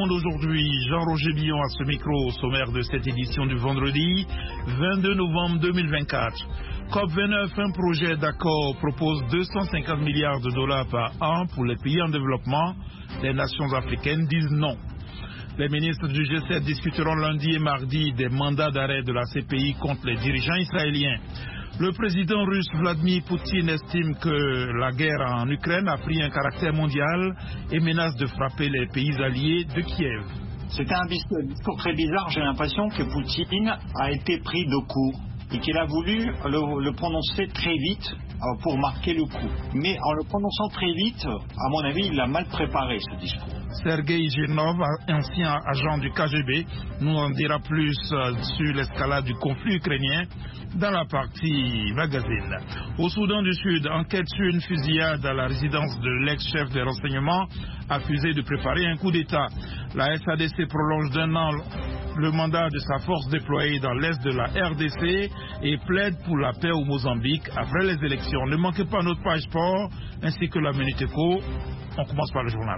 monde aujourd'hui. Jean-Roger Billon à ce micro au sommaire de cette édition du vendredi 22 novembre 2024. COP29, un projet d'accord propose 250 milliards de dollars par an pour les pays en développement. Les nations africaines disent non. Les ministres du G7 discuteront lundi et mardi des mandats d'arrêt de la CPI contre les dirigeants israéliens. Le président russe Vladimir Poutine estime que la guerre en Ukraine a pris un caractère mondial et menace de frapper les pays alliés de Kiev. C'était un discours très bizarre. J'ai l'impression que Poutine a été pris de court et qu'il a voulu le prononcer très vite pour marquer le coup. Mais en le prononçant très vite, à mon avis, il a mal préparé ce discours. Sergei Girnov, ancien agent du KGB, nous en dira plus sur l'escalade du conflit ukrainien dans la partie magazine. Au Soudan du Sud, enquête sur une fusillade à la résidence de l'ex-chef des renseignements accusé de préparer un coup d'État. La SADC prolonge d'1 an le mandat de sa force déployée dans l'est de la RDC et plaide pour la paix au Mozambique après les élections. Ne manquez pas notre page sport ainsi que la Minute Éco. On commence par le journal.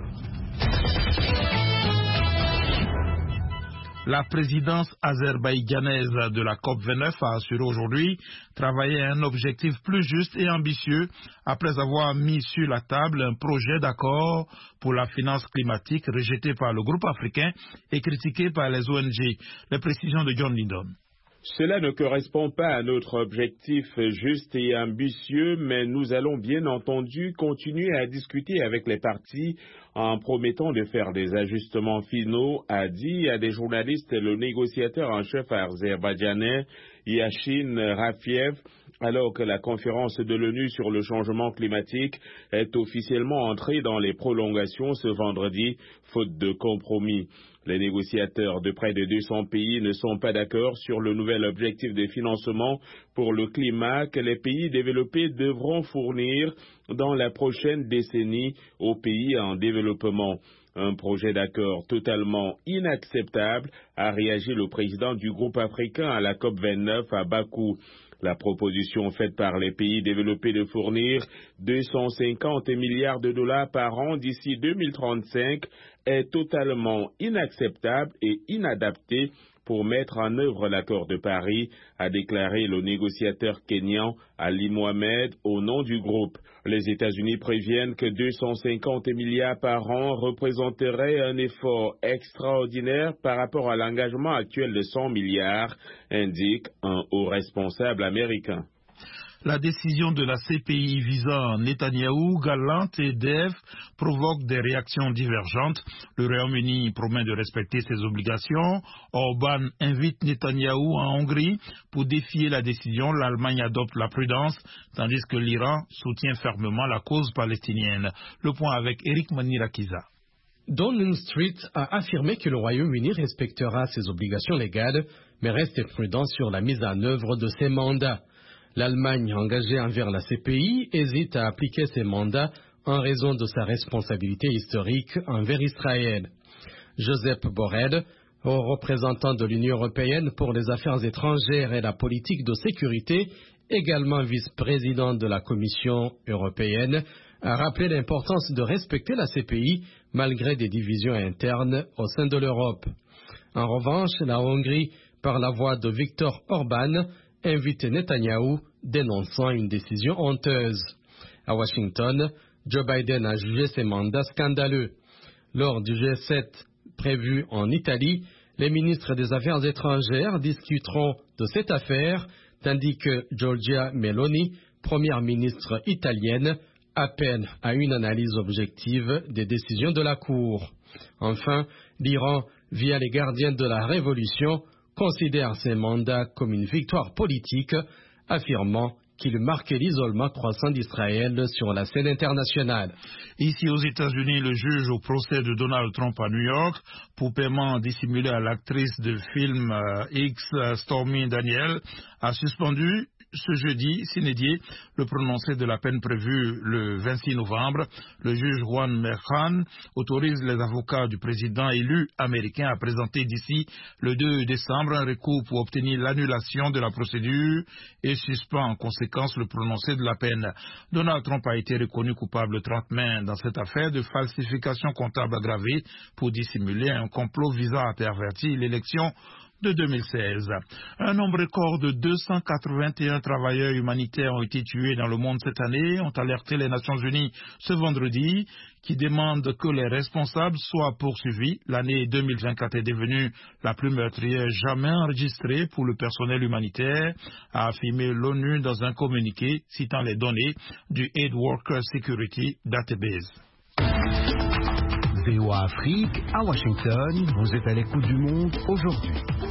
La présidence azerbaïdjanaise de la COP29 a assuré aujourd'hui travailler à un objectif plus juste et ambitieux après avoir mis sur la table un projet d'accord pour la finance climatique rejeté par le groupe africain et critiqué par les ONG. Les précisions de John Lindon. Cela ne correspond pas à notre objectif juste et ambitieux, mais nous allons bien entendu continuer à discuter avec les partis en promettant de faire des ajustements finaux, a dit à des journalistes le négociateur en chef azerbaïdjanais Yashin Rafiev, alors que la conférence de l'ONU sur le changement climatique est officiellement entrée dans les prolongations ce vendredi, faute de compromis. Les négociateurs de près de 200 pays ne sont pas d'accord sur le nouvel objectif de financement pour le climat que les pays développés devront fournir dans la prochaine décennie aux pays en développement. Un projet d'accord totalement inacceptable, a réagi le président du groupe africain à la COP29 à Bakou. La proposition faite par les pays développés de fournir 250 milliards de dollars par an d'ici 2035 est totalement inacceptable et inadaptée pour mettre en œuvre l'accord de Paris, a déclaré le négociateur kényan Ali Mohamed au nom du groupe. Les États-Unis préviennent que 250 milliards par an représenterait un effort extraordinaire par rapport à l'engagement actuel de 100 milliards, indique un haut responsable américain. La décision de la CPI visant Netanyahou, Gallant et Dev provoque des réactions divergentes. Le Royaume-Uni promet de respecter ses obligations. Orban invite Netanyahou en Hongrie pour défier la décision. L'Allemagne adopte la prudence, tandis que l'Iran soutient fermement la cause palestinienne. Le point avec Eric Manirakiza. Downing Street a affirmé que le Royaume-Uni respectera ses obligations légales, mais reste prudent sur la mise en œuvre de ses mandats. L'Allemagne, engagée envers la CPI, hésite à appliquer ses mandats en raison de sa responsabilité historique envers Israël. Josep Borrell, haut représentant de l'Union européenne pour les affaires étrangères et la politique de sécurité, également vice-président de la Commission européenne, a rappelé l'importance de respecter la CPI malgré des divisions internes au sein de l'Europe. En revanche, la Hongrie, par la voix de Viktor Orban, invite Netanyahou, dénonçant une décision honteuse. À Washington, Joe Biden a jugé ces mandats scandaleux. Lors du G7 prévu en Italie, les ministres des Affaires étrangères discuteront de cette affaire, tandis que Giorgia Meloni, première ministre italienne, appelle à une analyse objective des décisions de la Cour. Enfin, l'Iran, via les gardiens de la Révolution, considère ces mandats comme une victoire politique, affirmant qu'il marquait l'isolement croissant d'Israël sur la scène internationale. Ici aux États-Unis, le juge au procès de Donald Trump à New York pour paiement dissimulé à l'actrice de film X Stormy Daniels a suspendu ce jeudi, s'inédier, le prononcé de la peine prévue le 26 novembre. Le juge Juan Merchan autorise les avocats du président élu américain à présenter d'ici le 2 décembre un recours pour obtenir l'annulation de la procédure et suspend en conséquence le prononcé de la peine. Donald Trump a été reconnu coupable le 30 mai dans cette affaire de falsification comptable aggravée pour dissimuler un complot visant à pervertir l'élection de 2016. Un nombre record de 281 travailleurs humanitaires ont été tués dans le monde cette année, ont alerté les Nations Unies ce vendredi, qui demandent que les responsables soient poursuivis. L'année 2024 est devenue la plus meurtrière jamais enregistrée pour le personnel humanitaire, a affirmé l'ONU dans un communiqué citant les données du Aid Worker Security Database. VOA Afrique, à Washington, vous êtes à l'écoute du monde aujourd'hui.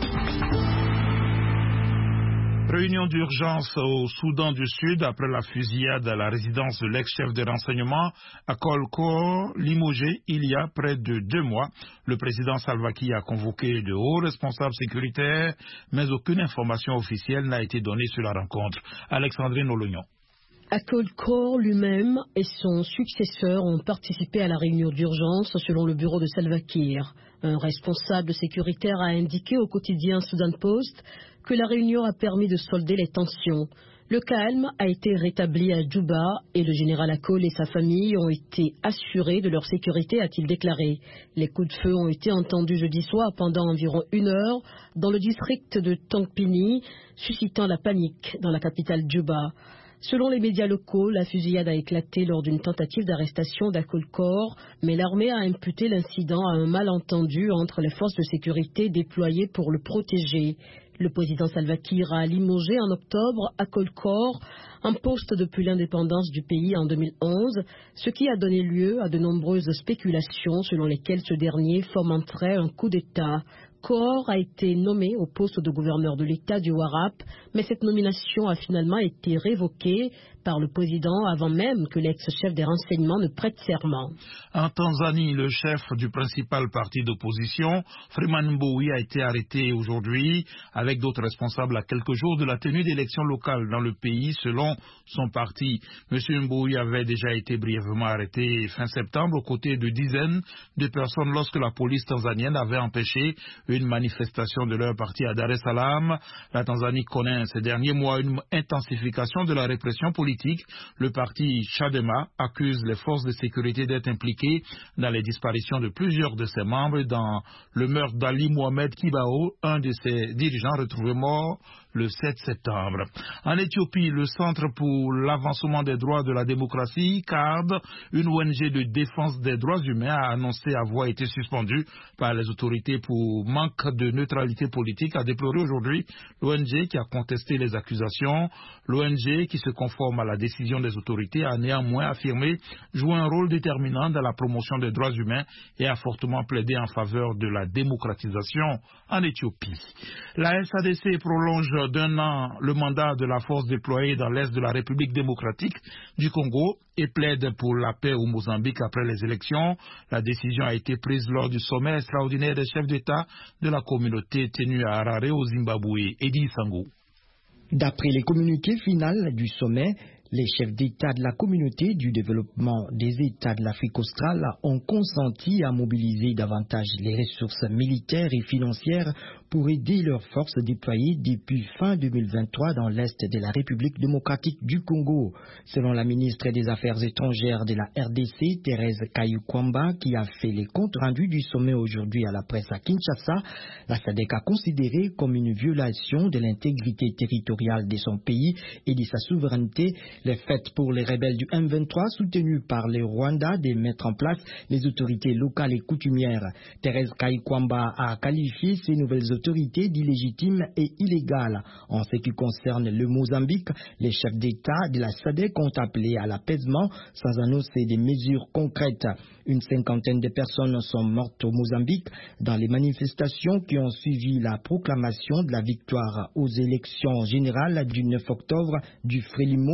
Réunion d'urgence au Soudan du Sud après la fusillade à la résidence de l'ex-chef de renseignement Akol Kor, limogé il y a près de 2 mois. Le président Salva Kiir a convoqué de hauts responsables sécuritaires, mais aucune information officielle n'a été donnée sur la rencontre. Alexandrine Olognon. Akol Kor lui-même et son successeur ont participé à la réunion d'urgence selon le bureau de Salva Kiir. Un responsable sécuritaire a indiqué au quotidien Sudan Post que la réunion a permis de solder les tensions. Le calme a été rétabli à Djouba et le général Akol et sa famille ont été assurés de leur sécurité, a-t-il déclaré. Les coups de feu ont été entendus jeudi soir pendant environ 1 heure dans le district de Tongpini, suscitant la panique dans la capitale Djouba. Selon les médias locaux, la fusillade a éclaté lors d'une tentative d'arrestation d'Akol Kor, mais l'armée a imputé l'incident à un malentendu entre les forces de sécurité déployées pour le protéger. Le président Salva Kiir a limogé en octobre Akol Kor, en poste depuis l'indépendance du pays en 2011, ce qui a donné lieu à de nombreuses spéculations selon lesquelles ce dernier fomenterait un coup d'État. Kor a été nommé au poste de gouverneur de l'État du Warrap, mais cette nomination a finalement été révoquée par le président avant même que l'ex-chef des renseignements ne prête serment. En Tanzanie, le chef du principal parti d'opposition, Freeman Mbowe, a été arrêté aujourd'hui avec d'autres responsables à quelques jours de la tenue d'élections locales dans le pays selon son parti. M. Mbowe avait déjà été brièvement arrêté fin septembre aux côtés de dizaines de personnes lorsque la police tanzanienne avait empêché une manifestation de leur parti à Dar es Salaam. La Tanzanie connaît ces derniers mois une intensification de la répression politique. Le parti Chadema accuse les forces de sécurité d'être impliquées dans les disparitions de plusieurs de ses membres dans le meurtre d'Ali Mohamed Kibao, un de ses dirigeants retrouvé mort le 7 septembre. En Éthiopie, le Centre pour l'avancement des droits de la démocratie, CAD, une ONG de défense des droits humains, a annoncé avoir été suspendu par les autorités pour manque de neutralité politique, a déploré aujourd'hui l'ONG qui a contesté les accusations. L'ONG qui se conforme à la décision des autorités a néanmoins affirmé jouer un rôle déterminant dans la promotion des droits humains et a fortement plaidé en faveur de la démocratisation en Éthiopie. La SADC prolonge d'1 an le mandat de la force déployée dans l'est de la République démocratique du Congo et plaide pour la paix au Mozambique après les élections. La décision a été prise lors du sommet extraordinaire des chefs d'État de la communauté tenu à Harare au Zimbabwe. Edi Sango. D'après les communiqués finaux du sommet, les chefs d'État de la communauté du développement des États de l'Afrique australe ont consenti à mobiliser davantage les ressources militaires et financières pour aider leurs forces déployées depuis fin 2023 dans l'est de la République démocratique du Congo. Selon la ministre des Affaires étrangères de la RDC, Thérèse Kayukwamba, qui a fait les comptes rendus du sommet aujourd'hui à la presse à Kinshasa, la SADC a considéré comme une violation de l'intégrité territoriale de son pays et de sa souveraineté les faits pour les rebelles du M23 soutenus par le Rwanda de mettre en place les autorités locales et coutumières. Thérèse Kayukwamba a qualifié ces nouvelles autorités d'illégitimes et illégales. En ce qui concerne le Mozambique, les chefs d'État de la SADC ont appelé à l'apaisement sans annoncer des mesures concrètes. Une 50aine de personnes sont mortes au Mozambique dans les manifestations qui ont suivi la proclamation de la victoire aux élections générales du 9 octobre du Frélimo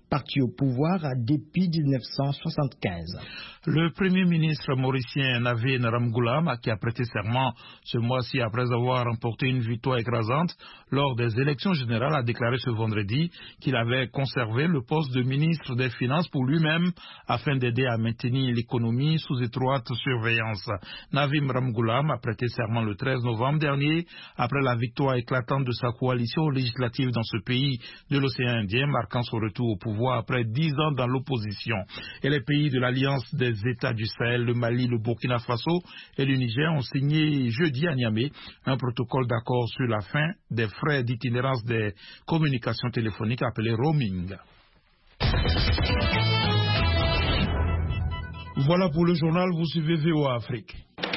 parti au pouvoir depuis 1975. Le Premier ministre mauricien Navin Ramgoolam, qui a prêté serment ce mois-ci après avoir remporté une victoire écrasante lors des élections générales, a déclaré ce vendredi qu'il avait conservé le poste de ministre des Finances pour lui-même afin d'aider à maintenir l'économie sous étroite surveillance. Navin Ramgoolam a prêté serment le 13 novembre dernier après la victoire éclatante de sa coalition législative dans ce pays de l'océan Indien, marquant son retour au pouvoir après 10 ans dans l'opposition. Et les pays de l'Alliance des États du Sahel, le Mali, le Burkina Faso et le Niger ont signé jeudi à Niamey un protocole d'accord sur la fin des frais d'itinérance des communications téléphoniques appelés roaming. Voilà pour le journal, vous suivez VOA Afrique.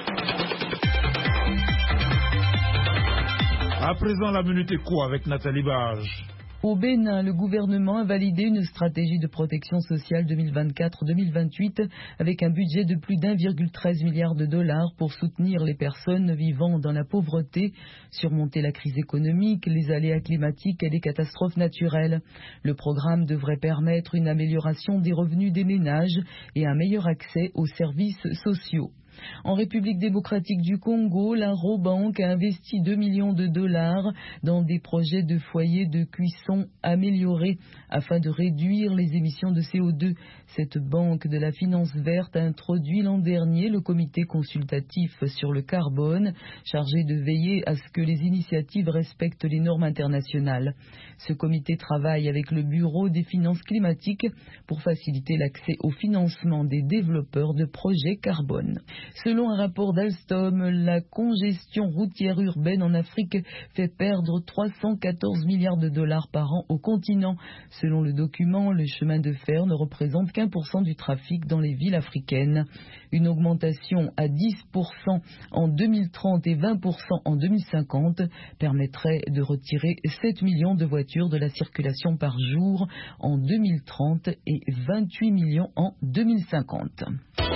À présent, la minute éco avec Nathalie Barge. Au Bénin, le gouvernement a validé une stratégie de protection sociale 2024-2028 avec un budget de plus d'1,13 milliard de dollars pour soutenir les personnes vivant dans la pauvreté, surmonter la crise économique, les aléas climatiques et les catastrophes naturelles. Le programme devrait permettre une amélioration des revenus des ménages et un meilleur accès aux services sociaux. En République démocratique du Congo, la Robank a investi 2 millions de dollars dans des projets de foyers de cuisson améliorés afin de réduire les émissions de CO2. Cette banque de la finance verte a introduit l'an dernier le comité consultatif sur le carbone, chargé de veiller à ce que les initiatives respectent les normes internationales. Ce comité travaille avec le Bureau des finances climatiques pour faciliter l'accès au financement des développeurs de projets carbone. Selon un rapport d'Alstom, la congestion routière urbaine en Afrique fait perdre 314 milliards de dollars par an au continent. Selon le document, le chemin de fer ne représente qu'1% du trafic dans les villes africaines. Une augmentation à 10% en 2030 et 20% en 2050 permettrait de retirer 7 millions de voitures de la circulation par jour en 2030 et 28 millions en 2050.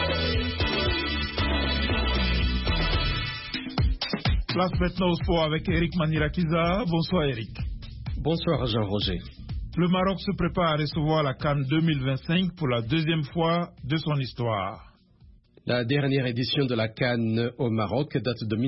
Place maintenant au sport avec Eric Manirakiza. Bonsoir Eric. Bonsoir Jean-Roger. Le Maroc se prépare à recevoir la CAN 2025 pour la deuxième fois de son histoire. La dernière édition de la CAN au Maroc date de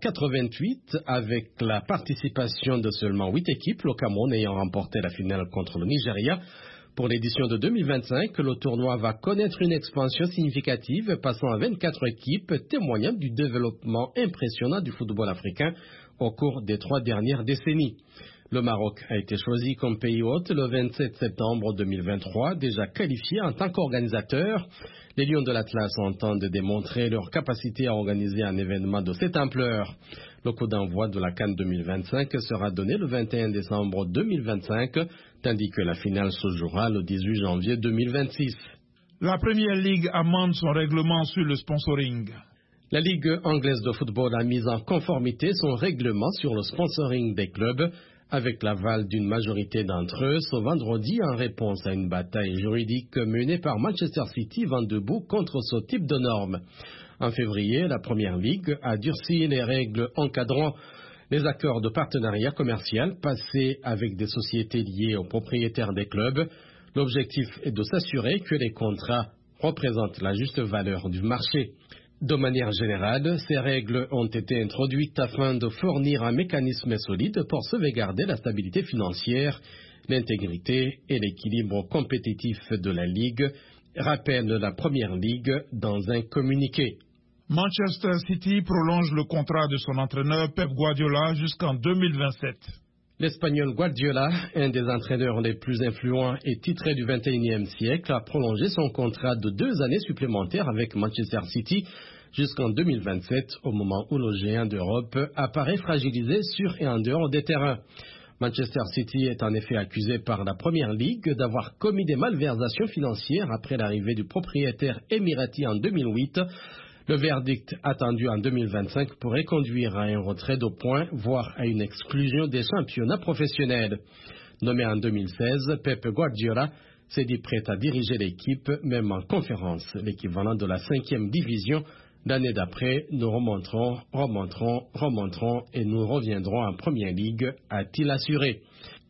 1988 avec la participation de seulement 8 équipes, le Cameroun ayant remporté la finale contre le Nigeria. Pour l'édition de 2025, le tournoi va connaître une expansion significative, passant à 24 équipes, témoignant du développement impressionnant du football africain au cours des 3 dernières décennies. Le Maroc a été choisi comme pays hôte le 27 septembre 2023, déjà qualifié en tant qu'organisateur. Les Lions de l'Atlas entendent démontrer leur capacité à organiser un événement de cette ampleur. Le coup d'envoi de la CAN 2025 sera donné le 21 décembre 2025, tandis que la finale se jouera le 18 janvier 2026. La Première Ligue amende son règlement sur le sponsoring. La Ligue anglaise de football a mis en conformité son règlement sur le sponsoring des clubs, avec l'aval d'une majorité d'entre eux ce vendredi en réponse à une bataille juridique menée par Manchester City vent debout contre ce type de normes. En février, la Première Ligue a durci les règles encadrant les accords de partenariat commercial passés avec des sociétés liées aux propriétaires des clubs. L'objectif est de s'assurer que les contrats représentent la juste valeur du marché. De manière générale, ces règles ont été introduites afin de fournir un mécanisme solide pour sauvegarder la stabilité financière, l'intégrité et l'équilibre compétitif de la Ligue, rappelle la Première Ligue dans un communiqué. Manchester City prolonge le contrat de son entraîneur Pep Guardiola jusqu'en 2027. L'Espagnol Guardiola, un des entraîneurs les plus influents et titrés du XXIe siècle, a prolongé son contrat de 2 années supplémentaires avec Manchester City jusqu'en 2027, au moment où le géant d'Europe apparaît fragilisé sur et en dehors des terrains. Manchester City est en effet accusé par la Première Ligue d'avoir commis des malversations financières après l'arrivée du propriétaire émirati en 2008. Le verdict attendu en 2025 pourrait conduire à un retrait de points, voire à une exclusion des championnats professionnels. Nommé en 2016, Pep Guardiola s'est dit prêt à diriger l'équipe, même en conférence, l'équivalent de la 5e division. L'année d'après, nous remonterons et nous reviendrons en Première Ligue, a-t-il assuré.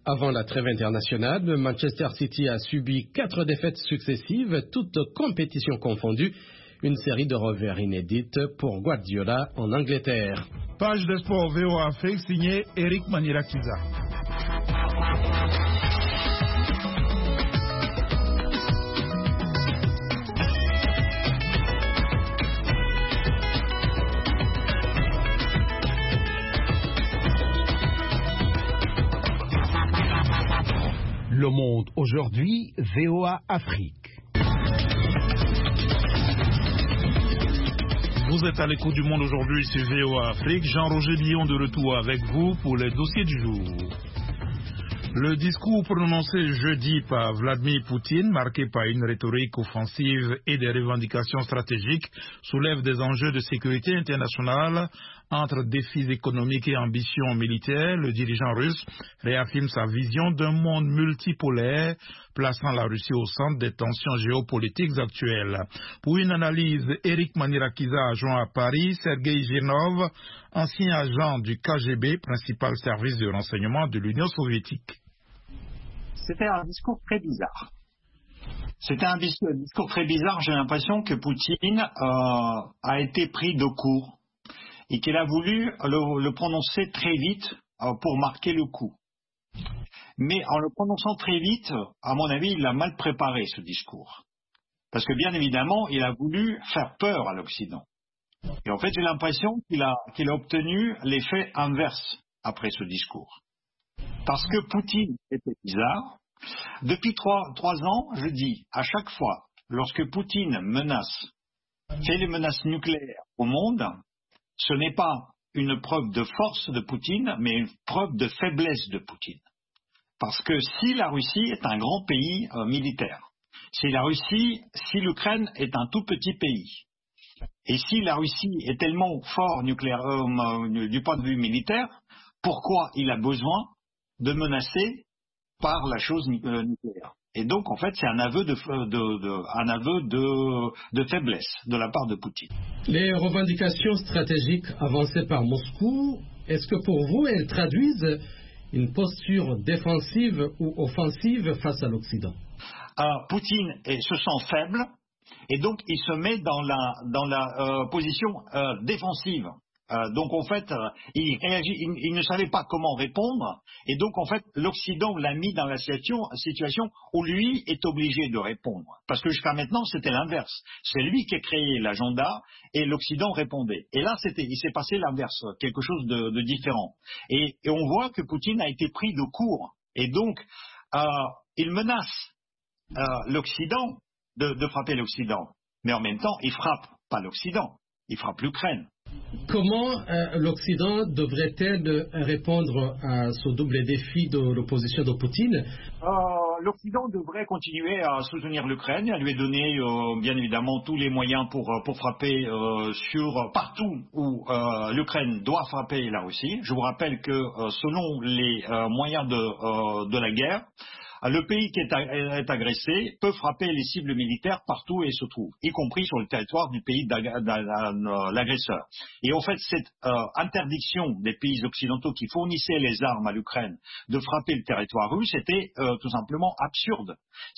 Avant la trêve internationale, Manchester City a subi 4 défaites successives, toutes compétitions confondues. Une série de revers inédites pour Guardiola en Angleterre. Page de sport VOA Afrique signée Eric Manirakiza. Le Monde aujourd'hui, VOA Afrique. Vous êtes à l'écoute du Monde aujourd'hui sur VOA Afrique. Jean-Roger Billon de retour avec vous pour les dossiers du jour. Le discours prononcé jeudi par Vladimir Poutine, marqué par une rhétorique offensive et des revendications stratégiques, soulève des enjeux de sécurité internationale. Entre défis économiques et ambitions militaires, le dirigeant russe réaffirme sa vision d'un monde multipolaire, plaçant la Russie au centre des tensions géopolitiques actuelles. Pour une analyse, Eric Manirakiza a joint à Paris Sergei Girnov, ancien agent du KGB, principal service de renseignement de l'Union soviétique. C'était un discours très bizarre. C'était un discours très bizarre. J'ai l'impression que Poutine a été pris de court et qu'il a voulu le prononcer très vite pour marquer le coup. Mais en le prononçant très vite, à mon avis, il a mal préparé ce discours. Parce que bien évidemment, il a voulu faire peur à l'Occident. Et en fait, j'ai l'impression qu'il a obtenu l'effet inverse après ce discours. Parce que Poutine était bizarre. Depuis trois ans, je dis, à chaque fois, lorsque Poutine fait les menaces nucléaires au monde, ce n'est pas une preuve de force de Poutine, mais une preuve de faiblesse de Poutine. Parce que si la Russie est un grand pays militaire, si l'Ukraine est un tout petit pays, et si la Russie est tellement fort nucléaire, du point de vue militaire, pourquoi il a besoin de menacer par la chose nucléaire? Et donc, en fait, c'est un aveu de faiblesse de la part de Poutine. Les revendications stratégiques avancées par Moscou, est-ce que pour vous, elles traduisent une posture défensive ou offensive face à l'Occident? Poutine se sent faible et donc il se met dans la position défensive. Donc en fait, il réagit, il ne savait pas comment répondre, et donc en fait, l'Occident l'a mis dans la situation où lui est obligé de répondre. Parce que jusqu'à maintenant, c'était l'inverse. C'est lui qui a créé l'agenda, et l'Occident répondait. Et là, il s'est passé l'inverse, quelque chose de différent. Et on voit que Poutine a été pris de court. Et donc, il menace l'Occident de frapper l'Occident. Mais en même temps, il frappe pas l'Occident, il frappe l'Ukraine. Comment l'Occident devrait-elle répondre à ce double défi de l'opposition de Poutine? L'Occident devrait continuer à soutenir l'Ukraine, à lui donner bien évidemment tous les moyens pour frapper partout où l'Ukraine doit frapper la Russie. Je vous rappelle que selon les moyens de la guerre, le pays qui est agressé peut frapper les cibles militaires partout où elles se trouvent, y compris sur le territoire du pays l'agresseur. Et en fait, cette interdiction des pays occidentaux qui fournissaient les armes à l'Ukraine de frapper le territoire russe était tout simplement absurde.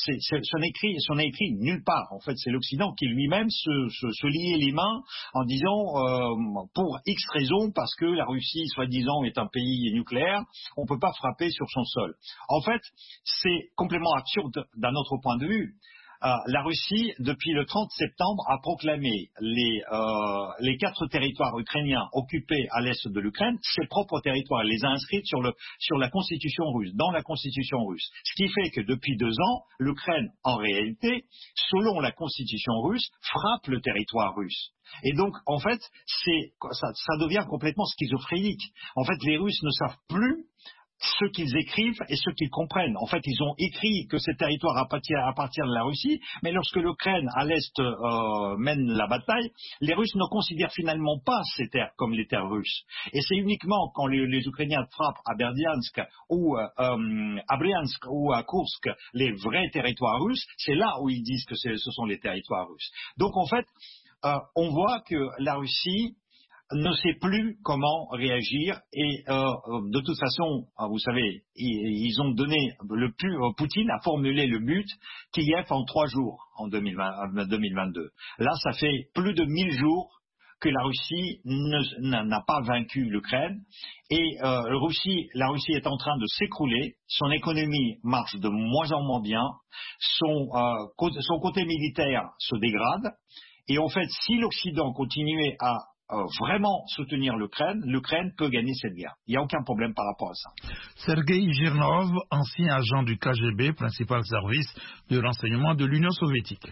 Ce n'est écrit nulle part. En fait, c'est l'Occident qui lui-même se liait les mains en disant pour X raisons, parce que la Russie, soi-disant, est un pays nucléaire, on ne peut pas frapper sur son sol. En fait, c'est complètement absurde d'un autre point de vue. La Russie, depuis le 30 septembre, a proclamé les 4 territoires ukrainiens occupés à l'est de l'Ukraine, ses propres territoires. Elle les a inscrits sur la constitution russe, dans la constitution russe. Ce qui fait que depuis 2 ans, l'Ukraine, en réalité, selon la constitution russe, frappe le territoire russe. Et donc, en fait, ça devient complètement schizophrénique. En fait, les Russes ne savent plus ce qu'ils écrivent et ce qu'ils comprennent. En fait, ils ont écrit que ces territoires appartiennent à la Russie, mais lorsque l'Ukraine à l'est mène la bataille, les Russes ne considèrent finalement pas ces terres comme les terres russes. Et c'est uniquement quand les Ukrainiens frappent à Berdiansk ou à Bryansk ou à Kursk les vrais territoires russes, c'est là où ils disent que ce sont les territoires russes. Donc en fait, on voit que la Russie ne sait plus comment réagir et de toute façon, vous savez, ils ont donné Poutine a formulé le but Kiev en 3 jours en 2022. Là, ça fait plus de 1000 jours que la Russie n'a pas vaincu l'Ukraine et la Russie est en train de s'écrouler, son économie marche de moins en moins bien, son côté militaire se dégrade et en fait, si l'Occident continuait à vraiment soutenir l'Ukraine peut gagner cette guerre. Il n'y a aucun problème par rapport à ça. Sergei Girnov, ancien agent du KGB, principal service de renseignement de l'Union soviétique.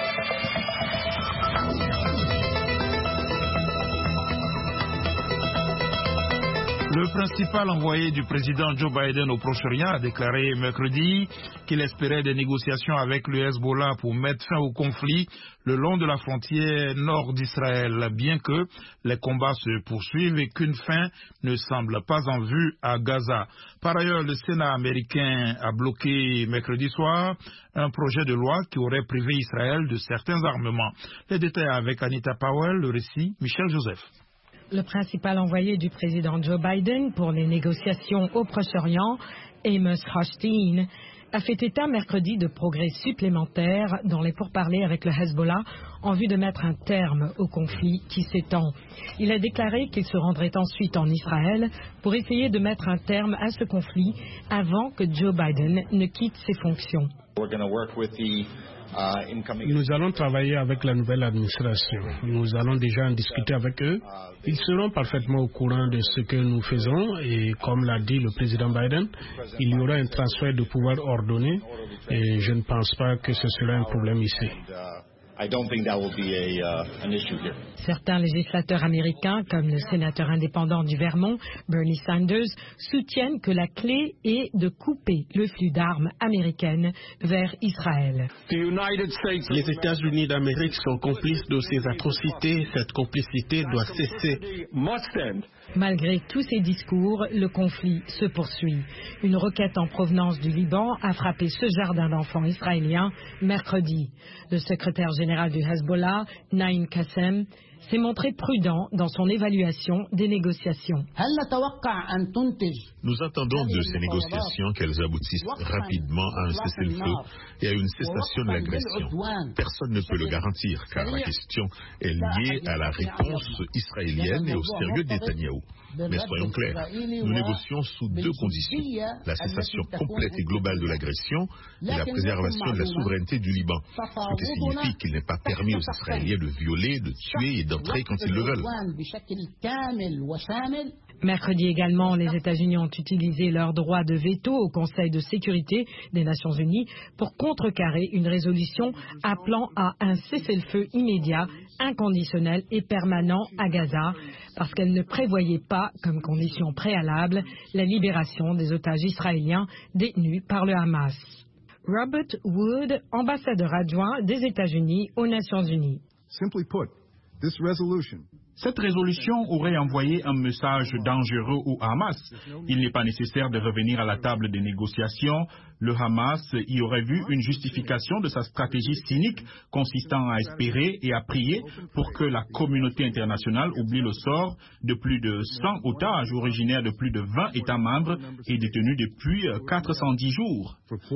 Le principal envoyé du président Joe Biden au Proche-Orient a déclaré mercredi qu'il espérait des négociations avec le Hezbollah pour mettre fin au conflit le long de la frontière nord d'Israël, bien que les combats se poursuivent et qu'une fin ne semble pas en vue à Gaza. Par ailleurs, le Sénat américain a bloqué mercredi soir un projet de loi qui aurait privé Israël de certains armements. Les détails avec Anita Powell, le récit Michel Joseph. Le principal envoyé du président Joe Biden pour les négociations au Proche-Orient, Amos Hochstein, a fait état mercredi de progrès supplémentaires dans les pourparlers avec le Hezbollah en vue de mettre un terme au conflit qui s'étend. Il a déclaré qu'il se rendrait ensuite en Israël pour essayer de mettre un terme à ce conflit avant que Joe Biden ne quitte ses fonctions. Nous allons travailler avec la nouvelle administration. Nous allons déjà en discuter avec eux. Ils seront parfaitement au courant de ce que nous faisons et comme l'a dit le président Biden, il y aura un transfert de pouvoir ordonné et je ne pense pas que ce sera un problème ici. Certains législateurs américains, comme le sénateur indépendant du Vermont, Bernie Sanders, soutiennent que la clé est de couper le flux d'armes américaines vers Israël. Les États-Unis d'Amérique sont complices de ces atrocités. Cette complicité doit cesser. Malgré tous ces discours, le conflit se poursuit. Une roquette en provenance du Liban a frappé ce jardin d'enfants israélien mercredi. Le secrétaire général du Hezbollah, Naim Qassem, s'est montré prudent dans son évaluation des négociations. Nous attendons de ces négociations qu'elles aboutissent rapidement à un cessez-le-feu et à une cessation de l'agression. Personne ne peut le garantir car la question est liée à la réponse israélienne et au sérieux de Netanyahou. Mais soyons clairs, nous négocions sous 2 conditions. La cessation complète et globale de l'agression et la préservation de la souveraineté du Liban. Ce qui signifie qu'il n'est pas permis aux Israéliens de violer, de tuer et d'entrer quand ils le veulent. Mercredi également, les États-Unis ont utilisé leur droit de veto au Conseil de sécurité des Nations Unies pour contrecarrer une résolution appelant à un cessez-le-feu immédiat, inconditionnel et permanent à Gaza, parce qu'elle ne prévoyait pas, comme condition préalable, la libération des otages israéliens détenus par le Hamas. Robert Wood, ambassadeur adjoint des États-Unis aux Nations Unies. Cette résolution aurait envoyé un message dangereux au Hamas. Il n'est pas nécessaire de revenir à la table des négociations. Le Hamas y aurait vu une justification de sa stratégie cynique consistant à espérer et à prier pour que la communauté internationale oublie le sort de plus de 100 otages originaires de plus de 20 États membres et détenus depuis 410 jours.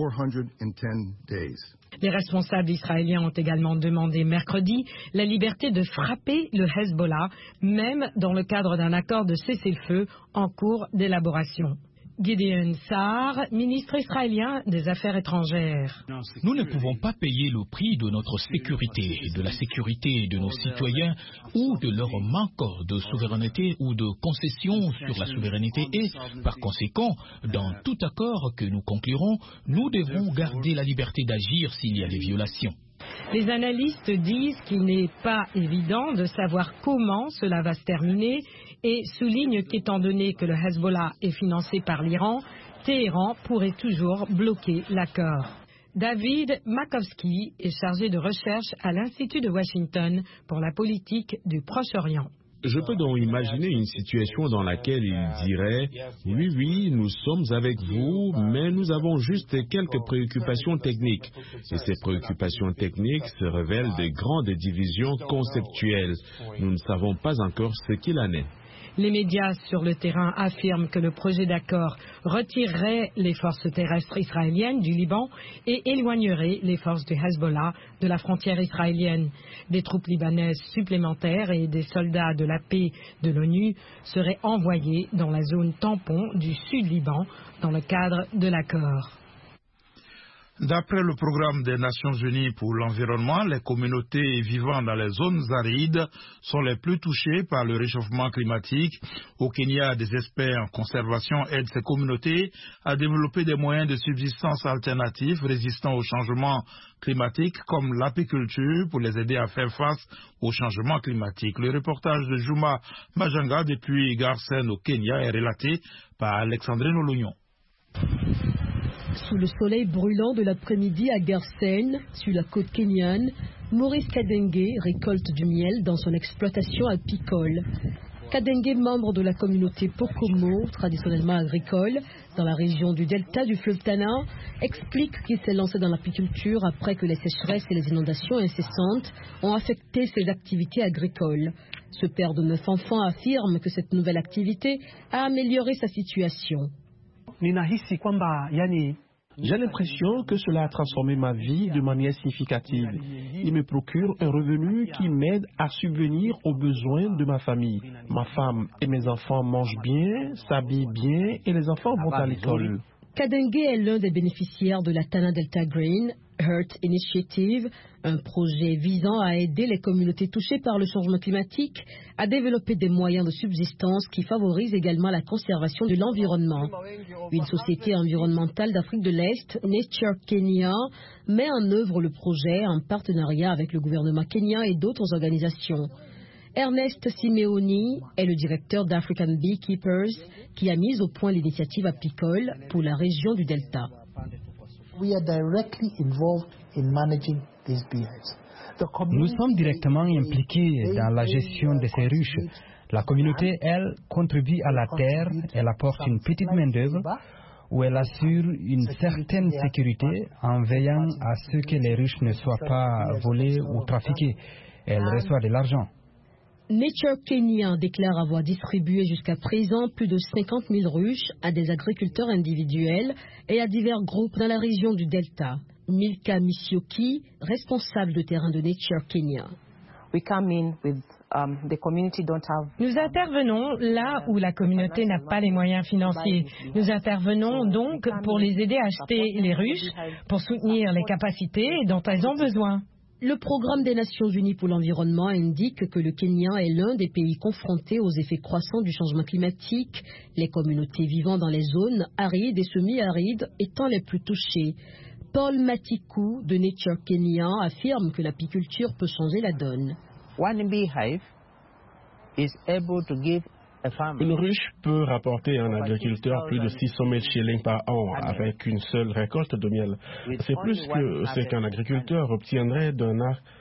Les responsables israéliens ont également demandé mercredi la liberté de frapper le Hezbollah, même dans le cadre d'un accord de cessez-le-feu en cours d'élaboration. Gideon Sa'ar, ministre israélien des Affaires étrangères. Nous ne pouvons pas payer le prix de notre sécurité, de la sécurité de nos citoyens ou de leur manque de souveraineté ou de concession sur la souveraineté et, par conséquent, dans tout accord que nous conclurons, nous devrons garder la liberté d'agir s'il y a des violations. Les analystes disent qu'il n'est pas évident de savoir comment cela va se terminer et soulignent qu'étant donné que le Hezbollah est financé par l'Iran, Téhéran pourrait toujours bloquer l'accord. David Makovsky est chargé de recherche à l'Institut de Washington pour la politique du Proche-Orient. Je peux donc imaginer une situation dans laquelle il dirait « Oui, nous sommes avec vous, mais nous avons juste quelques préoccupations techniques. » Et ces préoccupations techniques se révèlent de grandes divisions conceptuelles. Nous ne savons pas encore ce qu'il en est. Les médias sur le terrain affirment que le projet d'accord retirerait les forces terrestres israéliennes du Liban et éloignerait les forces du Hezbollah de la frontière israélienne. Des troupes libanaises supplémentaires et des soldats de la paix de l'ONU seraient envoyés dans la zone tampon du Sud-Liban dans le cadre de l'accord. D'après le programme des Nations Unies pour l'environnement, les communautés vivant dans les zones arides sont les plus touchées par le réchauffement climatique. Au Kenya, des experts en conservation aident ces communautés à développer des moyens de subsistance alternatifs résistants au changement climatique, comme l'apiculture, pour les aider à faire face au changement climatique. Le reportage de Juma Majanga depuis Garsen au Kenya est relaté par Alexandrine Olognon. Sous le soleil brûlant de l'après-midi à Garsen, sur la côte kenyane, Maurice Kadenge récolte du miel dans son exploitation apicole. Kadenge, membre de la communauté Pokomo, traditionnellement agricole, dans la région du delta du fleuve Tana, explique qu'il s'est lancé dans l'apiculture après que les sécheresses et les inondations incessantes ont affecté ses activités agricoles. Ce père de 9 enfants affirme que cette nouvelle activité a amélioré sa situation. J'ai l'impression que cela a transformé ma vie de manière significative. Il me procure un revenu qui m'aide à subvenir aux besoins de ma famille. Ma femme et mes enfants mangent bien, s'habillent bien et les enfants vont à l'école. Kadenge est l'un des bénéficiaires de la Tana Delta Green Earth Initiative, un projet visant à aider les communautés touchées par le changement climatique à développer des moyens de subsistance qui favorisent également la conservation de l'environnement. Une société environnementale d'Afrique de l'Est, Nature Kenya, met en œuvre le projet en partenariat avec le gouvernement kenyan et d'autres organisations. Ernest Simeoni est le directeur d'African Beekeepers qui a mis au point l'initiative apicole pour la région du Delta. Nous sommes directement impliqués dans la gestion de ces ruches. La communauté, elle, contribue à la terre, elle apporte une petite main-d'œuvre où elle assure une certaine sécurité en veillant à ce que les ruches ne soient pas volées ou trafiquées. Elle reçoit de l'argent. Nature Kenya déclare avoir distribué jusqu'à présent plus de 50 000 ruches à des agriculteurs individuels et à divers groupes dans la région du Delta. Milka Misioki, responsable de terrain de Nature Kenya. Nous intervenons là où la communauté n'a pas les moyens financiers. Nous intervenons donc pour les aider à acheter les ruches, pour soutenir les capacités dont elles ont besoin. Le programme des Nations Unies pour l'environnement indique que le Kenya est l'un des pays confrontés aux effets croissants du changement climatique, les communautés vivant dans les zones arides et semi-arides étant les plus touchées. Paul Matiku de Nature Kenya affirme que l'apiculture peut changer la donne. Une ruche peut rapporter à un agriculteur plus de 600 000 shillings par an avec une seule récolte de miel. C'est plus que ce qu'un agriculteur obtiendrait d'une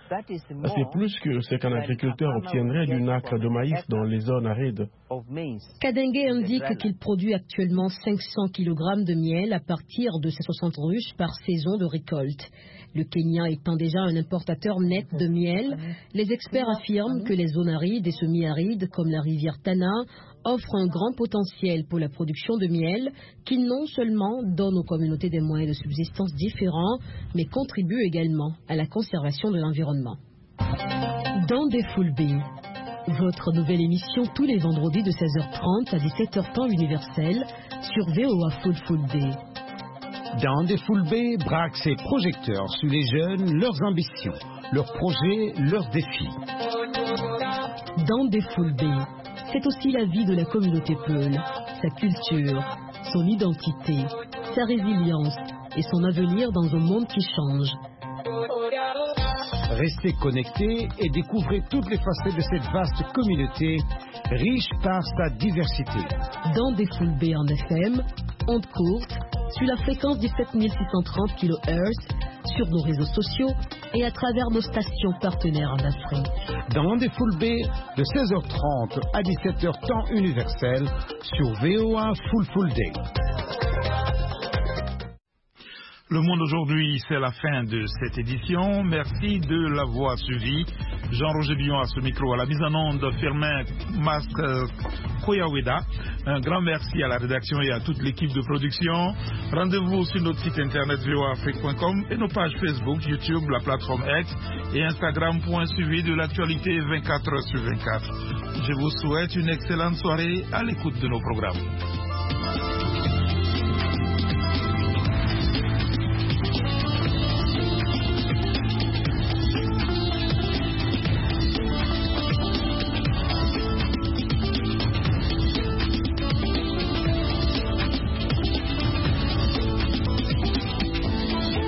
acre de maïs dans les zones arides. Kadenge indique qu'il produit actuellement 500 kg de miel à partir de ses 60 ruches par saison de récolte. Le Kenya étant déjà un importateur net de miel, les experts affirment que les zones arides et semi-arides comme la rivière Tana offrent un grand potentiel pour la production de miel qui non seulement donne aux communautés des moyens de subsistance différents, mais contribue également à la conservation de l'environnement. Dans des Fulbe, votre nouvelle émission tous les vendredis de 16h30 à 17h temps universel sur VOA Fulbe. Dans des Fulbe braque ses projecteurs sur les jeunes, leurs ambitions, leurs projets, leurs défis. Dans des Fulbe, c'est aussi la vie de la communauté Peul, sa culture, son identité, sa résilience et son avenir dans un monde qui change. Restez connectés et découvrez toutes les facettes de cette vaste communauté, riche par sa diversité. Dans des Fulbe en FM, ondes courtes, sur la fréquence 17 630 kHz, sur nos réseaux sociaux et à travers nos stations partenaires en Afrique. Dans Rendez-vous B, de 16h30 à 17h temps universel sur VOA Full Day. Le Monde aujourd'hui, c'est la fin de cette édition. Merci de l'avoir suivi. Jean-Roger Billon à ce micro, à la mise en onde, Firmin Koyaweda. Un grand merci à la rédaction et à toute l'équipe de production. Rendez-vous sur notre site internet voafrique.com et nos pages Facebook, YouTube, la plateforme X et Instagram pour un suivi de l'actualité 24h/24. Je vous souhaite une excellente soirée à l'écoute de nos programmes.